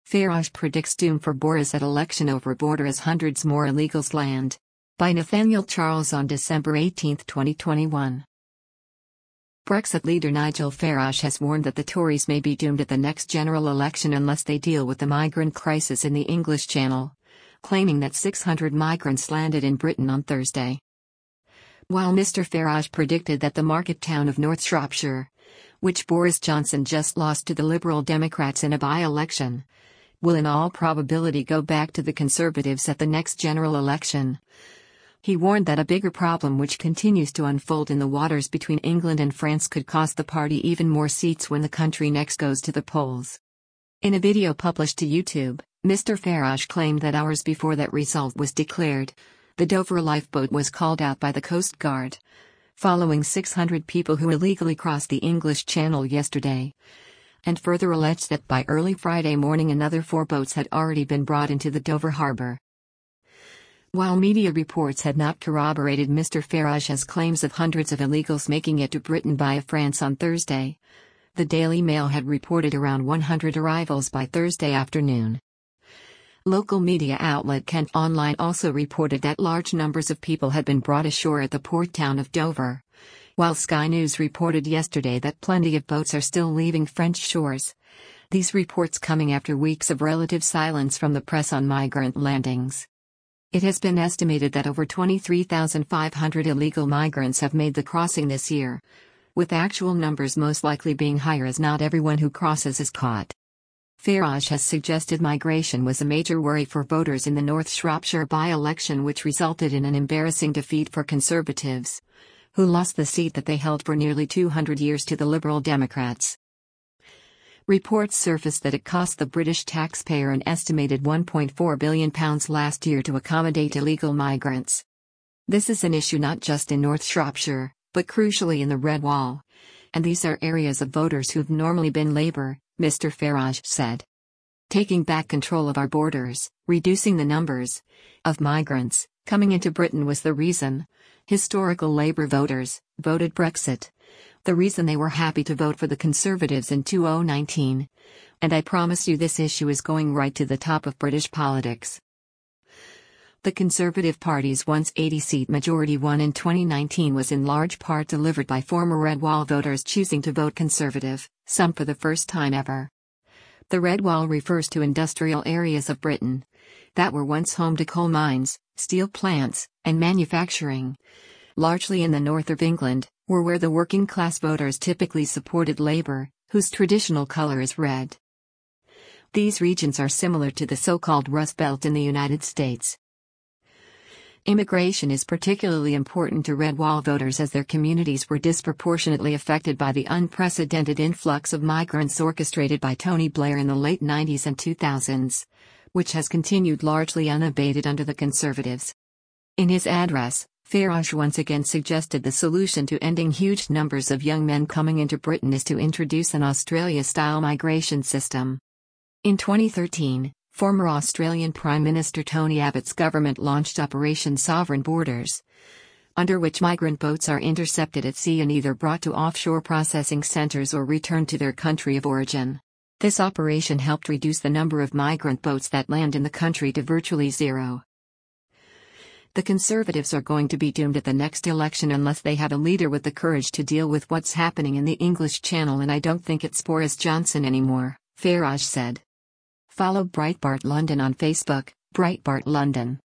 Farage predicts doom for Boris at election over border as hundreds more illegals land. By Nathaniel Charles on December 18, 2021. Brexit leader Nigel Farage has warned that the Tories may be doomed at the next general election unless they deal with the migrant crisis in the English Channel, claiming that 600 migrants landed in Britain on Thursday. While Mr. Farage predicted that the market town of North Shropshire, which Boris Johnson just lost to the Liberal Democrats in a by-election, will in all probability go back to the Conservatives at the next general election, he warned that a bigger problem which continues to unfold in the waters between England and France could cost the party even more seats when the country next goes to the polls. In a video published to YouTube, Mr. Farage claimed that hours before that result was declared, the Dover lifeboat was called out by the Coast Guard, following 600 people who illegally crossed the English Channel yesterday, and further alleged that by early Friday morning another 4 boats had already been brought into the Dover harbour. While media reports had not corroborated Mr. Farage's claims of hundreds of illegals making it to Britain via France on Thursday, the Daily Mail had reported around 100 arrivals by Thursday afternoon. Local media outlet Kent Online also reported that large numbers of people had been brought ashore at the port town of Dover, while Sky News reported yesterday that plenty of boats are still leaving French shores. These reports coming after weeks of relative silence from the press on migrant landings. It has been estimated that over 23,500 illegal migrants have made the crossing this year, with actual numbers most likely being higher as not everyone who crosses is caught. Farage has suggested migration was a major worry for voters in the North Shropshire by-election, which resulted in an embarrassing defeat for Conservatives, who lost the seat that they held for nearly 200 years to the Liberal Democrats. Reports surfaced that it cost the British taxpayer an estimated £1.4 billion last year to accommodate illegal migrants. This is an issue not just in North Shropshire, but crucially in the Red Wall. And these are areas of voters who've normally been Labour, Mr. Farage said. Taking back control of our borders, reducing the numbers of migrants coming into Britain was the reason historical Labour voters voted Brexit. The reason they were happy to vote for the Conservatives in 2019. And I promise you this issue is going right to the top of British politics. The Conservative Party's once 80-seat majority won in 2019 was in large part delivered by former Red Wall voters choosing to vote Conservative, some for the first time ever. The Red Wall refers to industrial areas of Britain that were once home to coal mines, steel plants, and manufacturing, largely in the north of England, were where the working-class voters typically supported Labour, whose traditional colour is red. These regions are similar to the so-called Rust Belt in the United States. Immigration is particularly important to Red Wall voters as their communities were disproportionately affected by the unprecedented influx of migrants orchestrated by Tony Blair in the late 90s and 2000s, which has continued largely unabated under the Conservatives. In his address, Farage once again suggested the solution to ending huge numbers of young men coming into Britain is to introduce an Australia-style migration system. In 2013, former Australian Prime Minister Tony Abbott's government launched Operation Sovereign Borders, under which migrant boats are intercepted at sea and either brought to offshore processing centres or returned to their country of origin. This operation helped reduce the number of migrant boats that land in the country to virtually zero. The Conservatives are going to be doomed at the next election unless they have a leader with the courage to deal with what's happening in the English Channel, and I don't think it's Boris Johnson anymore, Farage said. Follow Breitbart London on Facebook, Breitbart London.